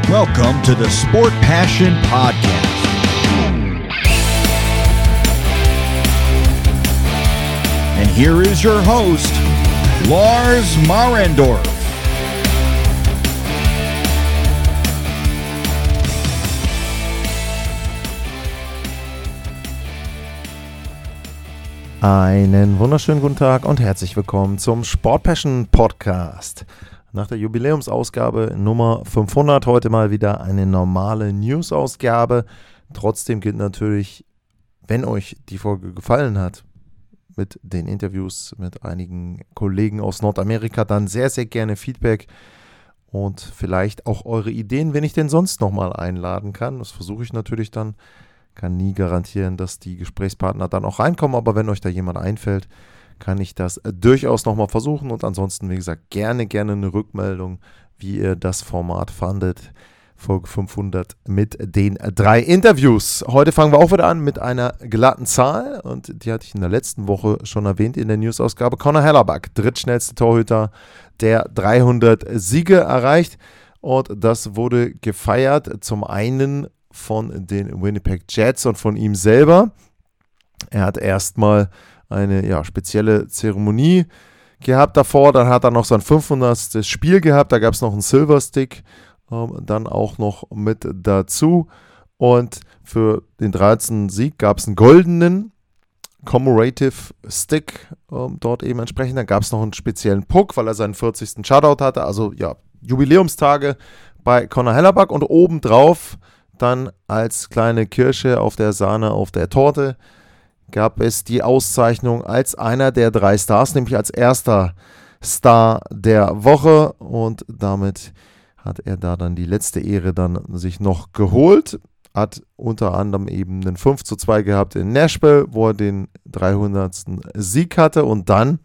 Welcome to the Sport Passion Podcast. And here is your host, Lars Marendorf. Einen wunderschönen guten Tag und herzlich willkommen zum Sport Passion Podcast. Nach der Jubiläumsausgabe Nummer 500 heute mal wieder eine normale News-Ausgabe. Trotzdem gilt natürlich, wenn euch die Folge gefallen hat, mit den Interviews mit einigen Kollegen aus Nordamerika, dann sehr, sehr gerne Feedback und vielleicht auch eure Ideen, wenn ich denn sonst nochmal einladen kann. Das versuche ich natürlich dann. Kann nie garantieren, dass die Gesprächspartner dann auch reinkommen, aber wenn euch da jemand einfällt, kann ich das durchaus nochmal versuchen und ansonsten, wie gesagt, gerne eine Rückmeldung, wie ihr das Format fandet. Folge 500 mit den 3 Interviews. Heute fangen wir auch wieder an mit einer glatten Zahl und die hatte ich in der letzten Woche schon erwähnt in der News-Ausgabe. Conor Hellebuck, drittschnellste Torhüter, der 300 Siege erreicht und das wurde gefeiert zum einen von den Winnipeg Jets und von ihm selber. Er hat erstmal eine spezielle Zeremonie gehabt davor, dann hat er noch sein 500. Spiel gehabt, da gab es noch einen Silver Stick, dann auch noch mit dazu und für den 13. Sieg gab es einen goldenen Commemorative Stick dort eben entsprechend, dann gab es noch einen speziellen Puck, weil er seinen 40. Shutout hatte, also Jubiläumstage bei Conor Hellebuck und obendrauf dann als kleine Kirsche auf der Sahne auf der Torte gab es die Auszeichnung als einer der 3 Stars, nämlich als erster Star der Woche und damit hat er da dann die letzte Ehre dann sich noch geholt, hat unter anderem eben einen 5:2 gehabt in Nashville, wo er den 300. Sieg hatte und dann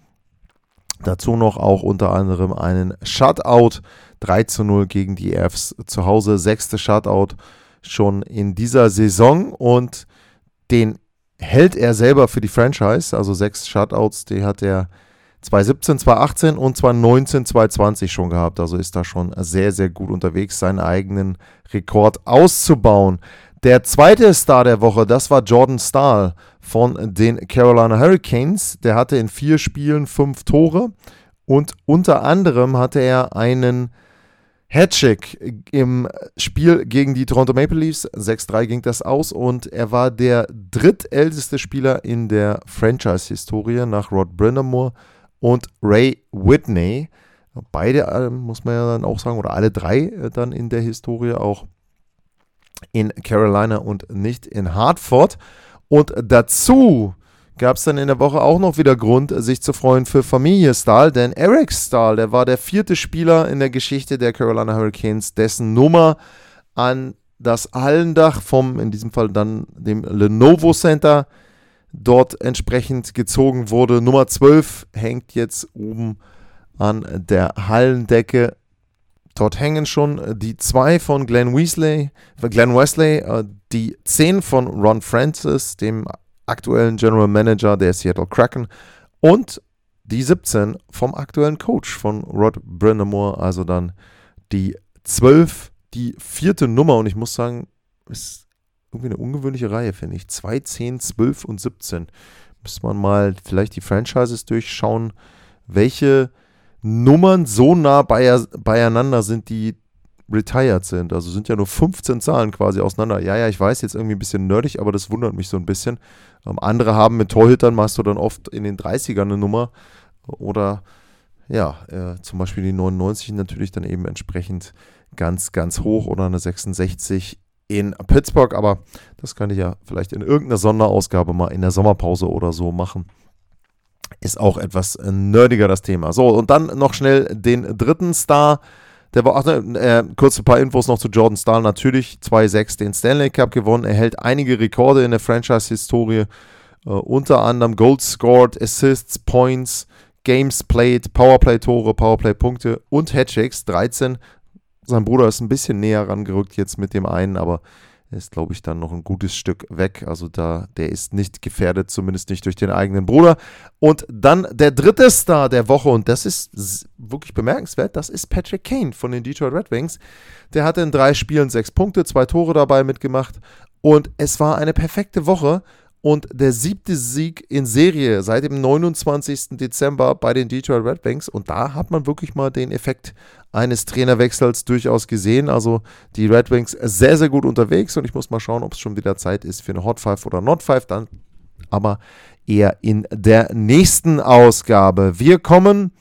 dazu noch auch unter anderem einen Shutout, 3:0 gegen die Avs zu Hause, 6. Shutout schon in dieser Saison und den hält er selber für die Franchise, also 6 Shutouts, die hat er 2017, 2018 und 2019, 2020 schon gehabt, also ist da schon sehr, sehr gut unterwegs, seinen eigenen Rekord auszubauen. Der zweite Star der Woche, das war Jordan Staal von den Carolina Hurricanes, der hatte in 4 Spielen 5 Tore und unter anderem hatte er einen Hattrick im Spiel gegen die Toronto Maple Leafs, 6:3 ging das aus und er war der drittälteste Spieler in der Franchise-Historie nach Rod Brind'Amour und Ray Whitney. Beide, muss man ja dann auch sagen, oder alle 3 dann in der Historie auch in Carolina und nicht in Hartford. Und dazu gab es dann in der Woche auch noch wieder Grund, sich zu freuen für Familie Staal, denn Eric Staal, der war der 4. Spieler in der Geschichte der Carolina Hurricanes, dessen Nummer an das Hallendach vom, in diesem Fall dann dem Lenovo Center, dort entsprechend gezogen wurde. Nummer 12 hängt jetzt oben an der Hallendecke. Dort hängen schon die 2 von Glenn Wesley, die 10 von Ron Francis, dem aktuellen General Manager der Seattle Kraken und die 17 vom aktuellen Coach von Rod Brind'Amour, also dann die 12, die 4. Nummer und ich muss sagen, ist irgendwie eine ungewöhnliche Reihe, finde ich. 2, 10, 12 und 17. Müsste man mal vielleicht die Franchises durchschauen, welche Nummern so nah beieinander sind, die retired sind. Also sind ja nur 15 Zahlen quasi auseinander. Ja, ich weiß, jetzt irgendwie ein bisschen nerdig, aber das wundert mich so ein bisschen. Andere haben mit Torhütern, machst du dann oft in den 30ern eine Nummer oder zum Beispiel die 99 natürlich dann eben entsprechend ganz, ganz hoch oder eine 66 in Pittsburgh, aber das kann ich ja vielleicht in irgendeiner Sonderausgabe mal in der Sommerpause oder so machen. Ist auch etwas nerdiger das Thema. So, und dann noch schnell den 3. Star. Der war kurz ein paar Infos noch zu Jordan Staal. Natürlich 2006 den Stanley Cup gewonnen. Er hält einige Rekorde in der Franchise-Historie. Unter anderem Goals scored, Assists, Points, Games played, Powerplay-Tore, Powerplay-Punkte und Hattricks, 13. Sein Bruder ist ein bisschen näher rangerückt jetzt mit dem einen, aber ist, glaube ich, dann noch ein gutes Stück weg. Also der ist nicht gefährdet, zumindest nicht durch den eigenen Bruder. Und dann der dritte Star der Woche, und das ist wirklich bemerkenswert, das ist Patrick Kane von den Detroit Red Wings. Der hatte in 3 Spielen 6 Punkte, 2 Tore dabei mitgemacht und es war eine perfekte Woche. Und der 7. Sieg in Serie seit dem 29. Dezember bei den Detroit Red Wings. Und da hat man wirklich mal den Effekt eines Trainerwechsels durchaus gesehen. Also die Red Wings sehr, sehr gut unterwegs. Und ich muss mal schauen, ob es schon wieder Zeit ist für eine Hot Five oder Not Five. Dann aber eher in der nächsten Ausgabe. Wir kommen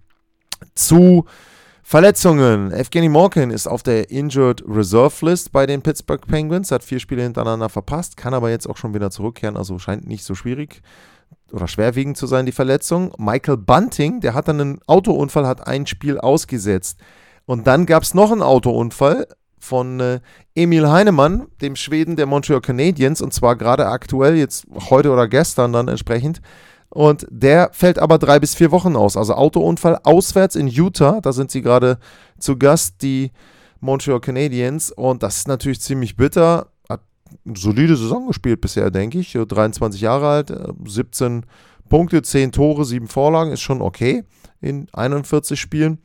zu Verletzungen. Evgeny Malkin ist auf der Injured Reserve List bei den Pittsburgh Penguins, hat 4 Spiele hintereinander verpasst, kann aber jetzt auch schon wieder zurückkehren, also scheint nicht so schwierig oder schwerwiegend zu sein, die Verletzung. Michael Bunting, der hat dann einen Autounfall, hat ein Spiel ausgesetzt. Und dann gab es noch einen Autounfall von Emil Heinemann, dem Schweden der Montreal Canadiens, und zwar gerade aktuell, jetzt heute oder gestern dann entsprechend. Und der fällt aber 3 bis 4 Wochen aus. Also Autounfall auswärts in Utah. Da sind sie gerade zu Gast, die Montreal Canadiens. Und das ist natürlich ziemlich bitter. Hat eine solide Saison gespielt bisher, denke ich. 23 Jahre alt, 17 Punkte, 10 Tore, 7 Vorlagen. Ist schon okay in 41 Spielen.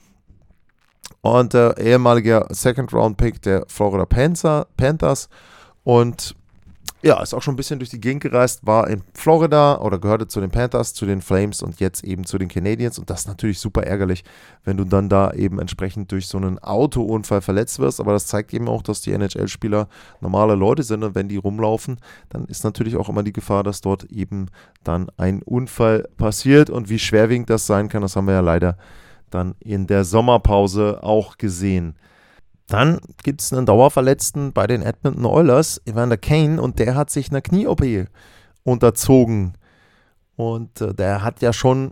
Und ehemaliger Second-Round-Pick der Florida Panthers. Und ja, ist auch schon ein bisschen durch die Gegend gereist, war in Florida oder gehörte zu den Panthers, zu den Flames und jetzt eben zu den Canadiens. Und das ist natürlich super ärgerlich, wenn du dann da eben entsprechend durch so einen Autounfall verletzt wirst. Aber das zeigt eben auch, dass die NHL-Spieler normale Leute sind und wenn die rumlaufen, dann ist natürlich auch immer die Gefahr, dass dort eben dann ein Unfall passiert. Und wie schwerwiegend das sein kann, das haben wir ja leider dann in der Sommerpause auch gesehen. Dann gibt es einen Dauerverletzten bei den Edmonton Oilers, Evander Kane, und der hat sich einer Knie-OP unterzogen. Und der hat ja schon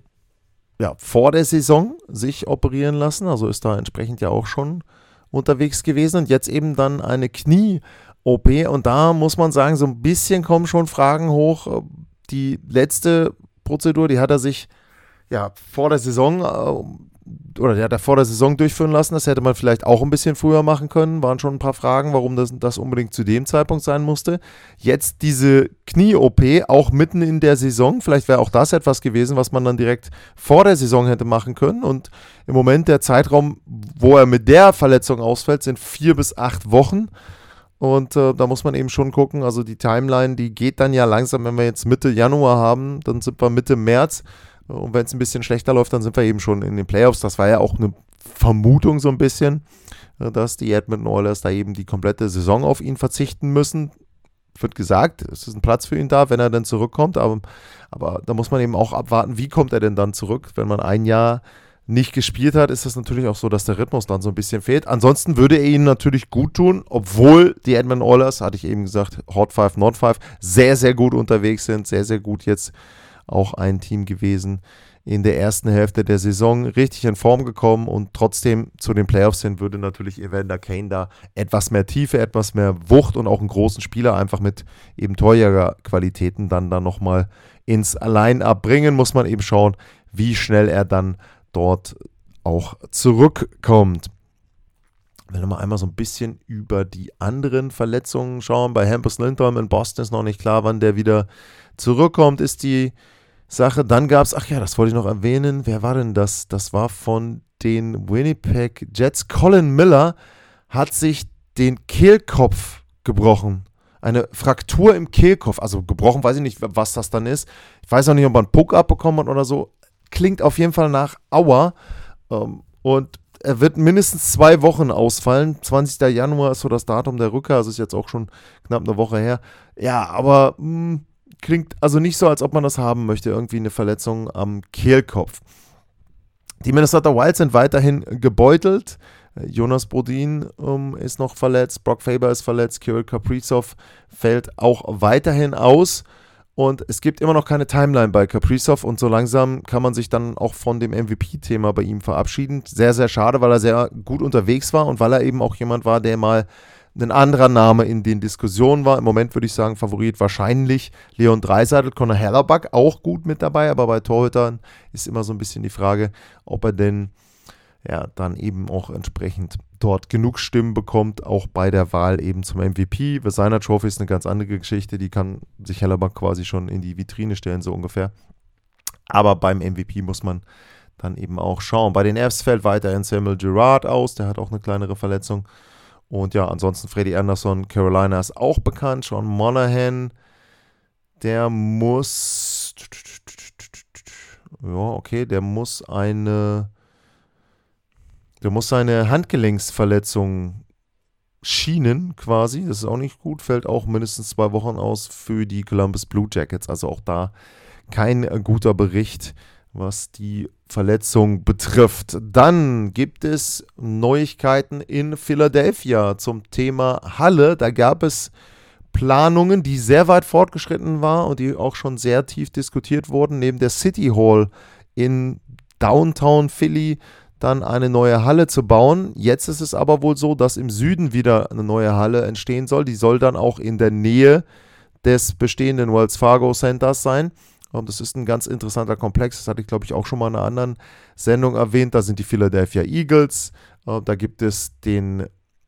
vor der Saison sich operieren lassen, also ist da entsprechend ja auch schon unterwegs gewesen. Und jetzt eben dann eine Knie-OP. Und da muss man sagen, so ein bisschen kommen schon Fragen hoch. Die letzte Prozedur, die hat er sich vor der Saison der hat er vor der Saison durchführen lassen. Das hätte man vielleicht auch ein bisschen früher machen können. Waren schon ein paar Fragen, warum das unbedingt zu dem Zeitpunkt sein musste. Jetzt diese Knie-OP, auch mitten in der Saison. Vielleicht wäre auch das etwas gewesen, was man dann direkt vor der Saison hätte machen können. Und im Moment der Zeitraum, wo er mit der Verletzung ausfällt, sind 4 bis 8 Wochen. Und da muss man eben schon gucken, also die Timeline, die geht dann ja langsam, wenn wir jetzt Mitte Januar haben, dann sind wir Mitte März. Und wenn es ein bisschen schlechter läuft, dann sind wir eben schon in den Playoffs. Das war ja auch eine Vermutung so ein bisschen, dass die Edmonton Oilers da eben die komplette Saison auf ihn verzichten müssen. Wird gesagt, es ist ein Platz für ihn da, wenn er dann zurückkommt. Aber da muss man eben auch abwarten, wie kommt er denn dann zurück. Wenn man ein Jahr nicht gespielt hat, ist es natürlich auch so, dass der Rhythmus dann so ein bisschen fehlt. Ansonsten würde er ihnen natürlich gut tun, obwohl die Edmonton Oilers, hatte ich eben gesagt, Hot Five, Not Five, sehr, sehr gut unterwegs sind, sehr, sehr gut jetzt auch ein Team gewesen in der ersten Hälfte der Saison, richtig in Form gekommen und trotzdem zu den Playoffs hin würde natürlich Evander Kane da etwas mehr Tiefe, etwas mehr Wucht und auch einen großen Spieler einfach mit eben Torjägerqualitäten dann nochmal ins Line-Up bringen. Muss man eben schauen, wie schnell er dann dort auch zurückkommt. Ich will noch mal einmal so ein bisschen über die anderen Verletzungen schauen. Bei Hampus Lindholm in Boston ist noch nicht klar, wann der wieder zurückkommt, ist die Sache. Dann gab es, das wollte ich noch erwähnen, wer war denn das? Das war von den Winnipeg Jets. Colin Miller hat sich den Kehlkopf gebrochen. Eine Fraktur im Kehlkopf, also gebrochen, weiß ich nicht, was das dann ist. Ich weiß auch nicht, ob man einen Puck abbekommen hat oder so. Klingt auf jeden Fall nach Aua. Und er wird mindestens 2 Wochen ausfallen. 20. Januar ist so das Datum der Rückkehr, also ist jetzt auch schon knapp eine Woche her. Ja, aber klingt also nicht so, als ob man das haben möchte, irgendwie eine Verletzung am Kehlkopf. Die Minnesota Wild sind weiterhin gebeutelt. Jonas Brodin ist noch verletzt, Brock Faber ist verletzt, Kirill Kaprizov fällt auch weiterhin aus. Und es gibt immer noch keine Timeline bei Kaprizov und so langsam kann man sich dann auch von dem MVP-Thema bei ihm verabschieden. Sehr, sehr schade, weil er sehr gut unterwegs war und weil er eben auch jemand war, der mal ein anderer Name in den Diskussionen war. Im Moment würde ich sagen, Favorit wahrscheinlich Leon Draisaitl, Connor Hellebuck auch gut mit dabei, aber bei Torhütern ist immer so ein bisschen die Frage, ob er denn dann eben auch entsprechend dort genug Stimmen bekommt, auch bei der Wahl eben zum MVP. Vezina Trophy ist eine ganz andere Geschichte, die kann sich Hellebuck quasi schon in die Vitrine stellen, so ungefähr. Aber beim MVP muss man dann eben auch schauen. Bei den Avs fällt weiterhin Samuel Girard aus, der hat auch eine kleinere Verletzung. Und ja, ansonsten Freddie Anderson, Carolina ist auch bekannt. Sean Monahan, der muss seine Handgelenksverletzung schienen quasi. Das ist auch nicht gut, fällt auch mindestens 2 Wochen aus für die Columbus Blue Jackets. Also auch da kein guter Bericht, was die Verletzung betrifft. Dann gibt es Neuigkeiten in Philadelphia zum Thema Halle. Da gab es Planungen, die sehr weit fortgeschritten waren und die auch schon sehr tief diskutiert wurden. Neben der City Hall in Downtown Philly dann eine neue Halle zu bauen. Jetzt ist es aber wohl so, dass im Süden wieder eine neue Halle entstehen soll. Die soll dann auch in der Nähe des bestehenden Wells Fargo Centers sein. Das ist ein ganz interessanter Komplex. Das hatte ich, glaube ich, auch schon mal in einer anderen Sendung erwähnt. Da sind die Philadelphia Eagles. Da gibt es den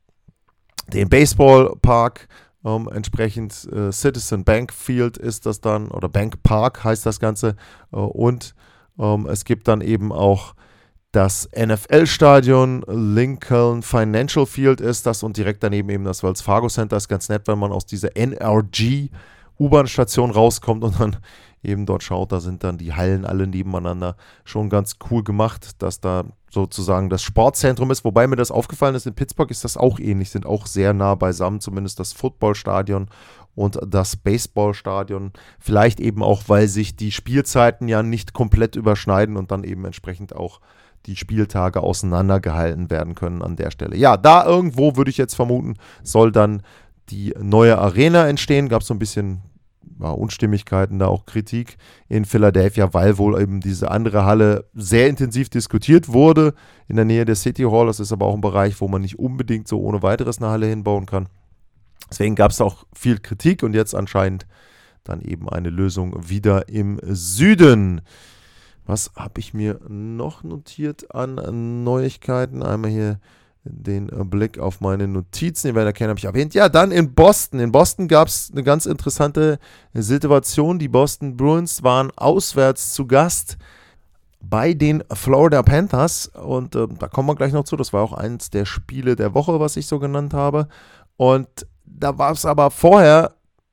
Baseballpark. Entsprechend Citizen Bank Field ist das dann, oder Bank Park heißt das Ganze. Und es gibt dann eben auch das NFL-Stadion, Lincoln Financial Field ist das und direkt daneben eben das Wells Fargo Center. Ist ganz nett, wenn man aus dieser NRG U-Bahn-Station rauskommt und dann eben dort schaut, da sind dann die Hallen alle nebeneinander. Schon ganz cool gemacht, dass da sozusagen das Sportzentrum ist, wobei mir das aufgefallen ist, in Pittsburgh ist das auch ähnlich, sind auch sehr nah beisammen, zumindest das Footballstadion und das Baseballstadion. Vielleicht eben auch, weil sich die Spielzeiten ja nicht komplett überschneiden und dann eben entsprechend auch die Spieltage auseinandergehalten werden können an der Stelle. Ja, da irgendwo würde ich jetzt vermuten, soll dann die neue Arena entstehen. Gab es so ein bisschen Unstimmigkeiten, da auch Kritik in Philadelphia, weil wohl eben diese andere Halle sehr intensiv diskutiert wurde in der Nähe der City Hall. Das ist aber auch ein Bereich, wo man nicht unbedingt so ohne weiteres eine Halle hinbauen kann. Deswegen gab es auch viel Kritik und jetzt anscheinend dann eben eine Lösung wieder im Süden. Was habe ich mir noch notiert an Neuigkeiten? Einmal hier den Blick auf meine Notizen, die werden erkennen, habe ich erwähnt. Ja, dann in Boston. In Boston gab es eine ganz interessante Situation. Die Boston Bruins waren auswärts zu Gast bei den Florida Panthers und da kommen wir gleich noch zu. Das war auch eins der Spiele der Woche, was ich so genannt habe. Und da war es aber vorher,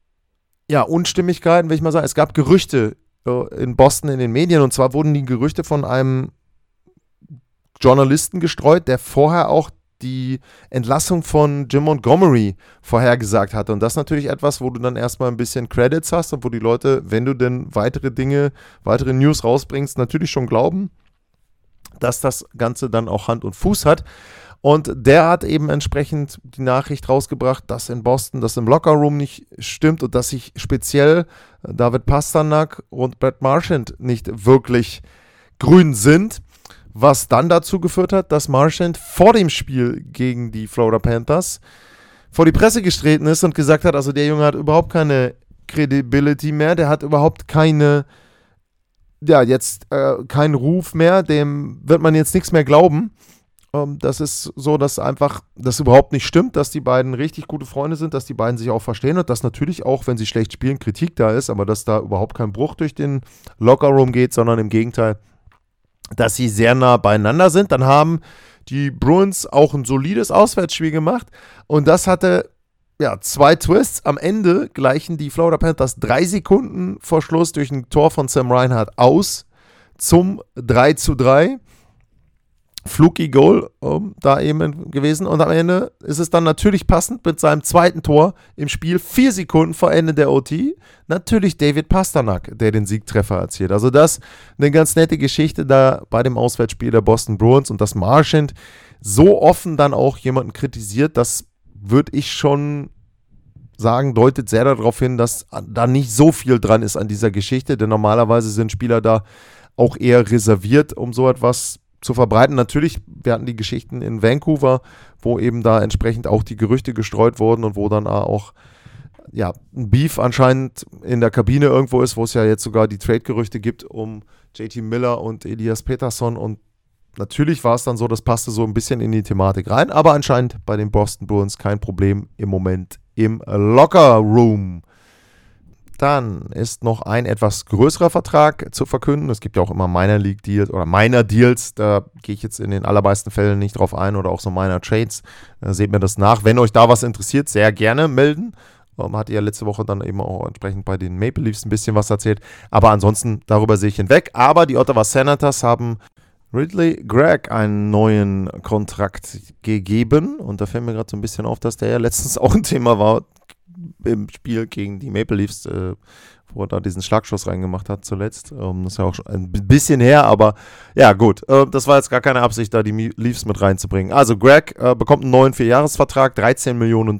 ja, Unstimmigkeiten, will ich mal sagen. Es gab Gerüchte in Boston in den Medien und zwar wurden die Gerüchte von einem Journalisten gestreut, der vorher auch die Entlassung von Jim Montgomery vorhergesagt hatte. Und das ist natürlich etwas, wo du dann erstmal ein bisschen Credits hast und wo die Leute, wenn du denn weitere News rausbringst, natürlich schon glauben, dass das Ganze dann auch Hand und Fuß hat. Und der hat eben entsprechend die Nachricht rausgebracht, dass in Boston das im Lockerroom nicht stimmt und dass sich speziell David Pastrnak und Brad Marchand nicht wirklich grün sind. Was dann dazu geführt hat, dass Marchand vor dem Spiel gegen die Florida Panthers vor die Presse getreten ist und gesagt hat, also der Junge hat überhaupt keine Credibility mehr, der hat überhaupt keinen Ruf mehr, dem wird man jetzt nichts mehr glauben. Das ist so, dass einfach das überhaupt nicht stimmt, dass die beiden richtig gute Freunde sind, dass die beiden sich auch verstehen und dass natürlich auch, wenn sie schlecht spielen, Kritik da ist, aber dass da überhaupt kein Bruch durch den Lockerroom geht, sondern im Gegenteil, dass sie sehr nah beieinander sind. Dann haben die Bruins auch ein solides Auswärtsspiel gemacht und das hatte 2 Twists. Am Ende gleichen die Florida Panthers 3 Sekunden vor Schluss durch ein Tor von Sam Reinhart aus zum 3:3. Fluky Goal da eben gewesen und am Ende ist es dann natürlich passend mit seinem zweiten Tor im Spiel 4 Sekunden vor Ende der OT natürlich David Pastrnak, der den Siegtreffer erzielt. Also das eine ganz nette Geschichte da bei dem Auswärtsspiel der Boston Bruins und dass Marchand so offen dann auch jemanden kritisiert, das würde ich schon sagen, deutet sehr darauf hin, dass da nicht so viel dran ist an dieser Geschichte, denn normalerweise sind Spieler da auch eher reserviert, um so etwas zu verbreiten. Natürlich, wir hatten die Geschichten in Vancouver, wo eben da entsprechend auch die Gerüchte gestreut wurden und wo dann auch ein Beef anscheinend in der Kabine irgendwo ist, wo es ja jetzt sogar die Trade-Gerüchte gibt um JT Miller und Elias Pettersson und natürlich war es dann so, das passte so ein bisschen in die Thematik rein, aber anscheinend bei den Boston Bruins kein Problem im Moment im Locker Room. Dann ist noch ein etwas größerer Vertrag zu verkünden. Es gibt ja auch immer Minor League Deals oder Minor Deals. Da gehe ich jetzt in den allermeisten Fällen nicht drauf ein oder auch so Minor Trades. Seht mir das nach. Wenn euch da was interessiert, sehr gerne melden. Hat ja letzte Woche dann eben auch entsprechend bei den Maple Leafs ein bisschen was erzählt. Aber ansonsten, darüber sehe ich hinweg. Aber die Ottawa Senators haben Ridley Gregg einen neuen Kontrakt gegeben. Und da fällt mir gerade so ein bisschen auf, dass der ja letztens auch ein Thema war im Spiel gegen die Maple Leafs, wo er da diesen Schlagschuss reingemacht hat zuletzt. Das ist ja auch schon ein bisschen her, aber ja gut, das war jetzt gar keine Absicht, da die Leafs mit reinzubringen. Also Gregg bekommt einen neuen 4-Jahres-Vertrag, $13 Millionen.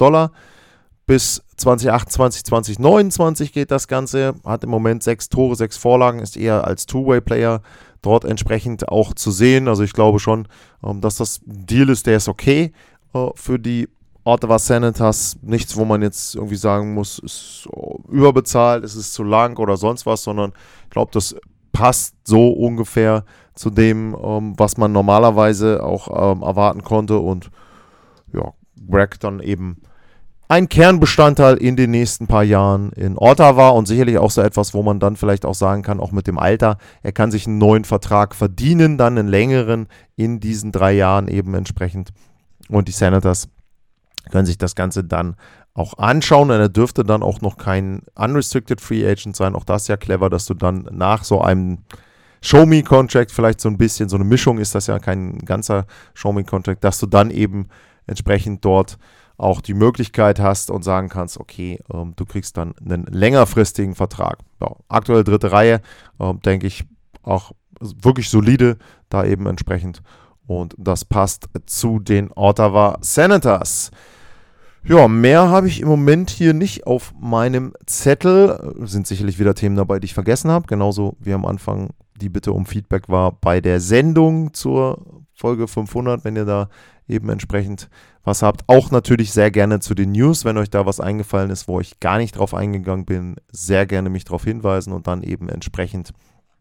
Bis 2028, 2029 geht das Ganze. Hat im Moment 6 Tore, 6 Vorlagen, ist eher als Two-Way-Player dort entsprechend auch zu sehen. Also ich glaube schon, dass das ein Deal ist, der ist okay für die Ottawa Senators. Nichts, wo man jetzt irgendwie sagen muss, ist überbezahlt, ist es zu lang oder sonst was, sondern ich glaube, das passt so ungefähr zu dem, was man normalerweise auch erwarten konnte. Und ja, Gregg dann eben ein Kernbestandteil in den nächsten paar Jahren in Ottawa und sicherlich auch so etwas, wo man dann vielleicht auch sagen kann, auch mit dem Alter, er kann sich einen neuen Vertrag verdienen, dann einen längeren in diesen 3 Jahren eben entsprechend. Und die Senators können sich das Ganze dann auch anschauen und er dürfte dann auch noch kein Unrestricted Free Agent sein. Auch das ist ja clever, dass du dann nach so einem Show-Me-Contract, vielleicht so ein bisschen, so eine Mischung ist das ja kein ganzer Show-Me-Contract, dass du dann eben entsprechend dort auch die Möglichkeit hast und sagen kannst, okay, du kriegst dann einen längerfristigen Vertrag. Ja, aktuell 3. Reihe, denke ich, auch wirklich solide da eben entsprechend. Und das passt zu den Ottawa Senators. Ja, mehr habe ich im Moment hier nicht auf meinem Zettel. Sind sicherlich wieder Themen dabei, die ich vergessen habe. Genauso wie am Anfang die Bitte um Feedback war bei der Sendung zur Folge 500, wenn ihr da eben entsprechend was habt. Auch natürlich sehr gerne zu den News, wenn euch da was eingefallen ist, wo ich gar nicht drauf eingegangen bin, sehr gerne mich darauf hinweisen und dann eben entsprechend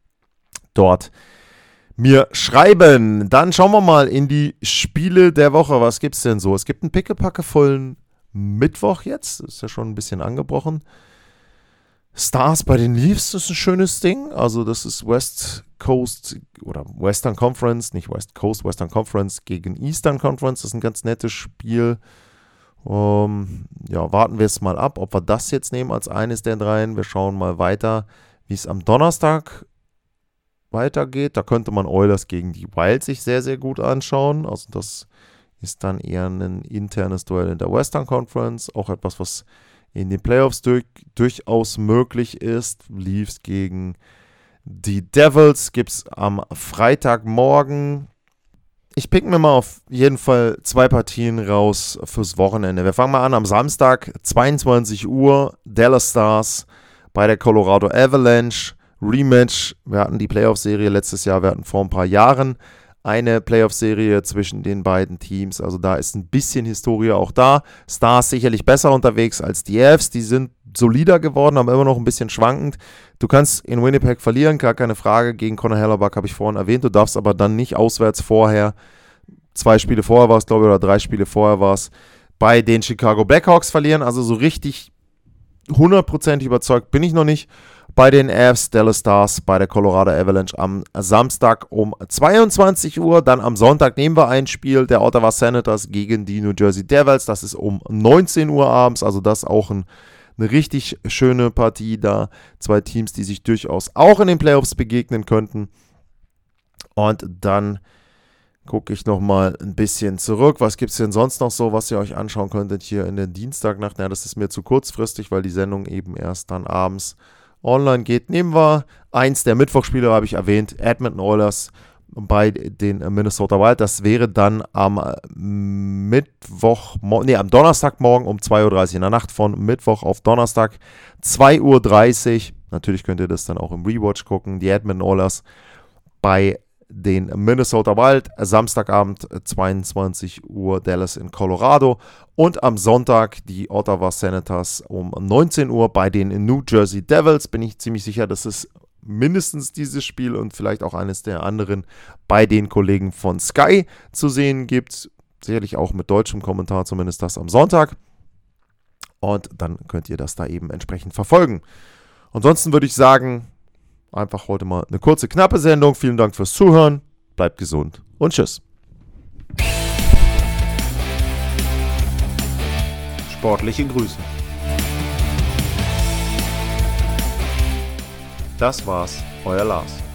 dort mir schreiben. Dann schauen wir mal in die Spiele der Woche. Was gibt es denn so? Es gibt einen pickepackevollen Mittwoch jetzt. Ist ja schon ein bisschen angebrochen. Stars bei den Leafs ist ein schönes Ding. Also das ist West Coast oder Western Conference, nicht West Coast, Western Conference gegen Eastern Conference. Das ist ein ganz nettes Spiel. Ja, warten wir es mal ab, ob wir das jetzt nehmen als eines der 3. Wir schauen mal weiter, wie es am Donnerstag weitergeht. Da könnte man Oilers gegen die Wild sich sehr, sehr gut anschauen. Also das ist dann eher ein internes Duell in der Western Conference. Auch etwas, was in den Playoffs durchaus möglich ist. Leafs gegen die Devils gibt es am Freitagmorgen. Ich pick mir mal auf jeden Fall 2 Partien raus fürs Wochenende. Wir fangen mal an am Samstag, 22 Uhr, Dallas Stars bei der Colorado Avalanche. Rematch. Wir hatten die Playoff-Serie letztes Jahr, wir hatten vor ein paar Jahren eine Playoff-Serie zwischen den beiden Teams. Also da ist ein bisschen Historie auch da. Stars sicherlich besser unterwegs als die Avs. Die sind solider geworden, aber immer noch ein bisschen schwankend. Du kannst in Winnipeg verlieren, gar keine Frage. Gegen Connor Hellebuck habe ich vorhin erwähnt. Du darfst aber dann nicht auswärts vorher, 2 Spiele vorher war es, glaube ich, oder 3 Spiele vorher war es, bei den Chicago Blackhawks verlieren. Also so richtig 100% überzeugt bin ich noch nicht. Bei den Avs, Dallas Stars, bei der Colorado Avalanche am Samstag um 22 Uhr. Dann am Sonntag nehmen wir ein Spiel der Ottawa Senators gegen die New Jersey Devils. Das ist um 19 Uhr abends. Also das ist auch eine richtig schöne Partie da. 2 Teams, die sich durchaus auch in den Playoffs begegnen könnten. Und dann gucke ich nochmal ein bisschen zurück. Was gibt es denn sonst noch so, was ihr euch anschauen könntet hier in der Dienstagnacht? Ja, das ist mir zu kurzfristig, weil die Sendung eben erst dann abends online geht. Nehmen wir eins der Mittwochspiele, habe ich erwähnt, Edmonton Oilers bei den Minnesota Wild. Das wäre dann am am Donnerstagmorgen um 2:30 Uhr, in der Nacht von Mittwoch auf Donnerstag, 2:30 Uhr. Natürlich könnt ihr das dann auch im Rewatch gucken. Die Edmonton Oilers bei den Minnesota Wild, Samstagabend 22 Uhr Dallas in Colorado und am Sonntag die Ottawa Senators um 19 Uhr bei den New Jersey Devils. Bin ich ziemlich sicher, das ist mindestens dieses Spiel und vielleicht auch eines der anderen bei den Kollegen von Sky zu sehen gibt. Sicherlich auch mit deutschem Kommentar, zumindest das am Sonntag. Und dann könnt ihr das da eben entsprechend verfolgen. Ansonsten würde ich sagen, einfach heute mal eine kurze, knappe Sendung. Vielen Dank fürs Zuhören. Bleibt gesund und tschüss. Sportliche Grüße. Das war's, euer Lars.